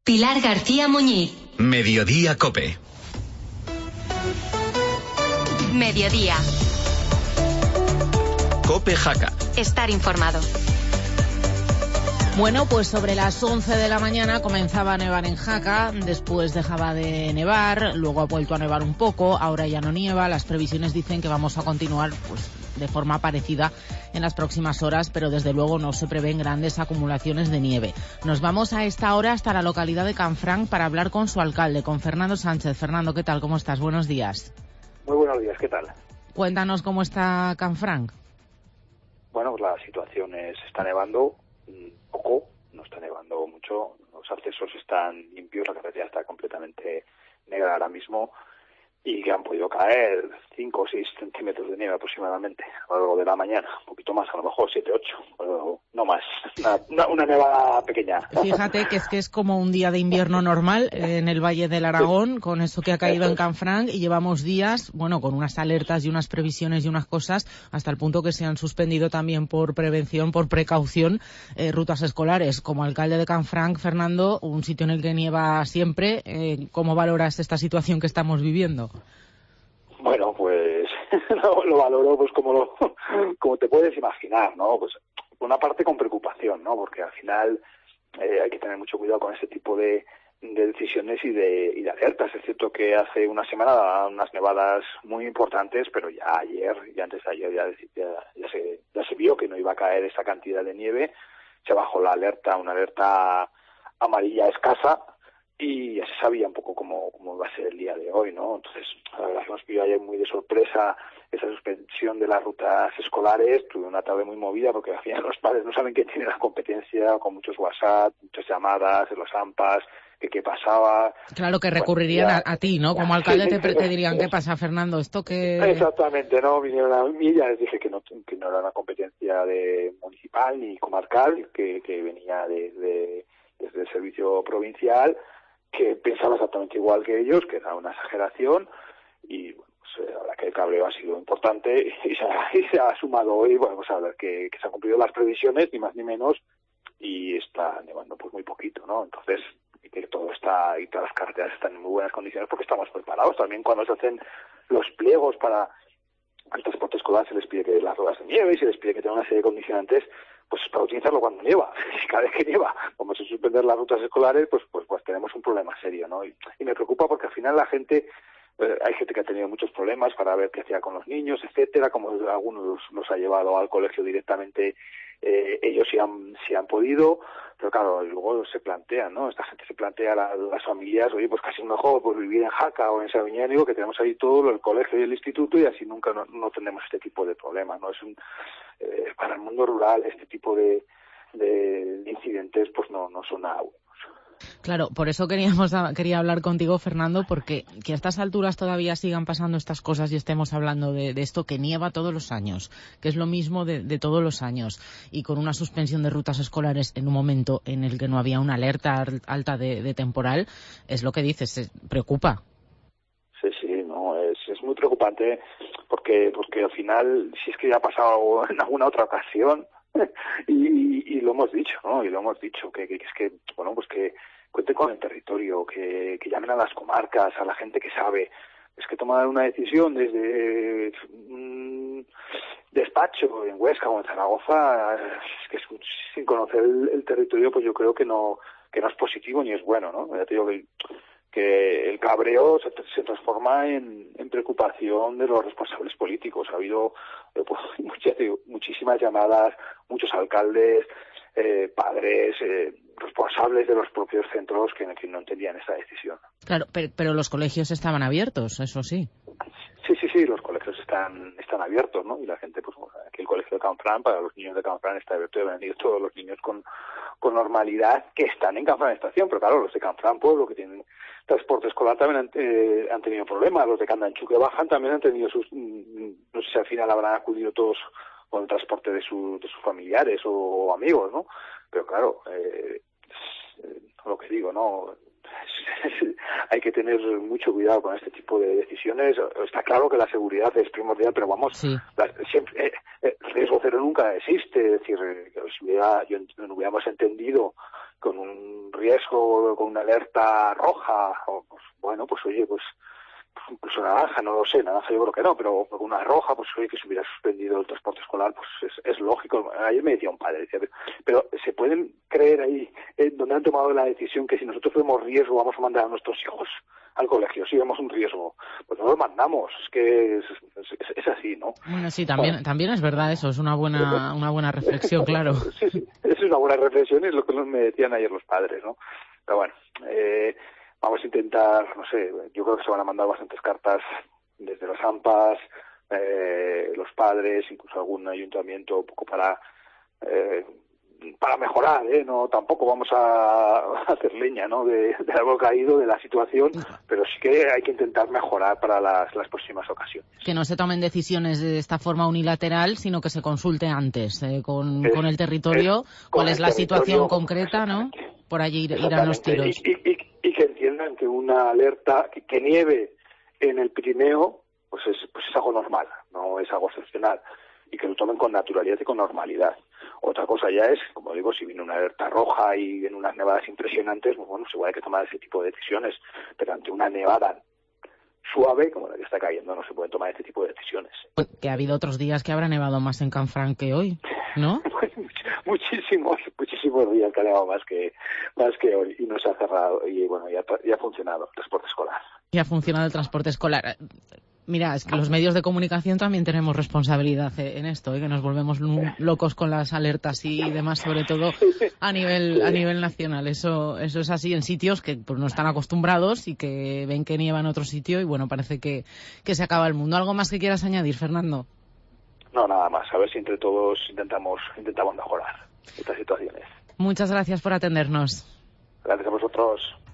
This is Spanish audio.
Pilar García Muñiz. Mediodía COPE. Mediodía. COPE Jaca. Estar informado. Bueno, pues sobre las 11 de la mañana comenzaba a nevar en Jaca, después dejaba de nevar, luego ha vuelto a nevar un poco, ahora ya no nieva. Las previsiones dicen que vamos a continuar pues de forma parecida en las próximas horas, pero desde luego no se prevén grandes acumulaciones de nieve. Nos vamos a esta hora hasta la localidad de Canfranc para hablar con su alcalde, con Fernando Sánchez. Fernando, ¿qué tal? ¿Cómo estás? Buenos días. Muy buenos días, ¿qué tal? Cuéntanos cómo está Canfranc. Bueno, pues la situación es, está nevando poco, no está nevando mucho, los accesos están limpios, la carretera está completamente negra ahora mismo y que han podido caer 5 o 6 centímetros de nieve aproximadamente a lo largo de la mañana, un poquito más, a lo mejor 7, 8, pero no más, una nevada pequeña. Fíjate que es como un día de invierno normal en el Valle del Aragón, con eso que ha caído en Canfranc, y llevamos días, bueno, con unas alertas y unas previsiones y unas cosas, hasta el punto que se han suspendido también por prevención, por precaución, rutas escolares. Como alcalde de Canfranc, Fernando, un sitio en el que nieva siempre, ¿cómo valoras esta situación que estamos viviendo? Bueno, pues lo valoro pues como te puedes imaginar, ¿no? Pues por una parte con preocupación, ¿no? Porque al final hay que tener mucho cuidado con este tipo de decisiones y de alertas. Es cierto que hace una semana daban unas nevadas muy importantes, pero ya ayer y antes de ayer ya se vio que no iba a caer esa cantidad de nieve. Se bajó la alerta, una alerta amarilla escasa, y ya se sabía un poco cómo va a ser el día de hoy, ¿no? Entonces, la verdad que nos pilló ayer muy de sorpresa esa suspensión de las rutas escolares. Tuve una tarde muy movida porque al final los padres no saben que tienen la competencia, con muchos WhatsApp, muchas llamadas en los AMPAs, que qué pasaba. Claro, que recurrirían a ti, ¿no? Como alcalde te dirían, ¿qué pasa, Fernando? Esto que... Exactamente, ¿no? Vinieron a mí y ya les dije que no era una competencia de municipal ni comarcal, que venía desde el servicio provincial, que pensaba exactamente igual que ellos, que era una exageración, y bueno, pues la verdad que el cabreo ha sido importante y se ha sumado hoy. Bueno, pues a ver que se han cumplido las previsiones, ni más ni menos, y está nevando pues muy poquito, ¿no? Entonces, que todo está y todas las carreteras están en muy buenas condiciones porque estamos preparados. También cuando se hacen los pliegos para el transporte escolar se les pide que las ruedas de nieve y se les pide que tengan una serie de condicionantes, pues para utilizarlo cuando nieva. Cada vez que nieva, como se suspender las rutas escolares, pues tenemos un problema serio, ¿no? Y me preocupa porque al final la gente, hay gente que ha tenido muchos problemas para ver qué hacía con los niños, etcétera, como algunos los ha llevado al colegio directamente, ellos sí han podido, pero claro, luego se plantea, ¿no? Esta gente se plantea las familias, oye, pues casi mejor pues vivir en Jaca o en Sabiñánigo, que tenemos ahí todo, el colegio y el instituto, y así nunca no tendremos este tipo de problemas, ¿no? Es para el mundo rural este tipo de incidentes pues no son nada buenos. Claro, por eso quería hablar contigo, Fernando, porque que a estas alturas todavía sigan pasando estas cosas y estemos hablando de esto, que nieva todos los años, que es lo mismo de todos los años, y con una suspensión de rutas escolares en un momento en el que no había una alerta alta de temporal, es lo que dices, preocupa. Sí, no, es muy preocupante porque al final, si es que ya ha pasado en alguna otra ocasión, y lo hemos dicho, ¿no? Y lo hemos dicho, que es que, bueno, pues que cuenten con el territorio, que llamen a las comarcas, a la gente que sabe. Es que tomar una decisión desde un despacho en Huesca o en Zaragoza, es que sin conocer el territorio, pues yo creo que no es positivo ni es bueno, ¿no? Ya te digo que el cabreo se transforma en preocupación de los responsables políticos. Ha habido pues, muchísimas llamadas, muchos alcaldes, padres, responsables de los propios centros que no entendían esa decisión. Claro, pero los colegios estaban abiertos, eso sí. Sí, los colegios están abiertos, ¿no? Y la gente, pues aquí el colegio de Canfranc, para los niños de Canfranc está abierto, deben venir todos los niños con normalidad que están en Canfranc Estación, pero claro, los de Canfranc Pueblo, que tienen transporte escolar, también han tenido problemas. Los de Candanchú que bajan también han tenido no sé si al final habrán acudido todos con el transporte de sus familiares o amigos, ¿no? Pero claro, lo que digo, ¿no? Hay que tener mucho cuidado con este tipo de decisiones. Está claro que la seguridad es primordial, pero vamos, sí. Siempre el riesgo cero nunca existe. Es decir, no hubiéramos entendido con un riesgo con una alerta roja, o pues, bueno, pues oye, pues incluso naranja, no lo sé, naranja yo creo que no, pero con una roja, pues oye, que se hubiera suspendido el transporte escolar, pues es lógico. Ayer me decía un padre, decía, pero ¿se pueden creer ahí donde han tomado la decisión que si nosotros vemos riesgo vamos a mandar a nuestros hijos al colegio? Si vemos un riesgo, pues no los mandamos, es que es así, ¿no? Bueno, sí, también es verdad eso, es una buena reflexión, claro. Sí, es una buena reflexión, es lo que me decían ayer los padres, ¿no? Pero bueno, vamos a intentar, no sé, yo creo que se van a mandar bastantes cartas desde los AMPAs, los padres, incluso algún ayuntamiento, un poco para mejorar, no tampoco vamos a hacer leña, ¿no? de algo caído de la situación, pero sí que hay que intentar mejorar para las próximas ocasiones. Que no se tomen decisiones de esta forma unilateral, sino que se consulte antes con el territorio cuál es la situación concreta, ¿no? Por allí irán los tiros. Y que entiendan que una alerta, que nieve en el Pirineo, pues es algo normal, no es algo excepcional, y que lo tomen con naturalidad y con normalidad. Otra cosa ya es, como digo, si viene una alerta roja y vienen unas nevadas impresionantes, pues bueno, igual hay que tomar ese tipo de decisiones, pero ante una nevada suave, como la que está cayendo, no se pueden tomar este tipo de decisiones. Que ha habido otros días que habrá nevado más en Canfranc que hoy, ¿no? muchísimos días que ha nevado más que hoy, y no se ha cerrado, y bueno, ya ha funcionado el transporte escolar. Ya ha funcionado el transporte escolar. Mira, es que los medios de comunicación también tenemos responsabilidad en esto, que nos volvemos locos con las alertas y demás, sobre todo a nivel nacional. Eso es así en sitios que pues no están acostumbrados y que ven que nieva en otro sitio y bueno, parece que se acaba el mundo. ¿Algo más que quieras añadir, Fernando? No, nada más. A ver si entre todos intentamos mejorar estas situaciones. Muchas gracias por atendernos. Gracias a vosotros.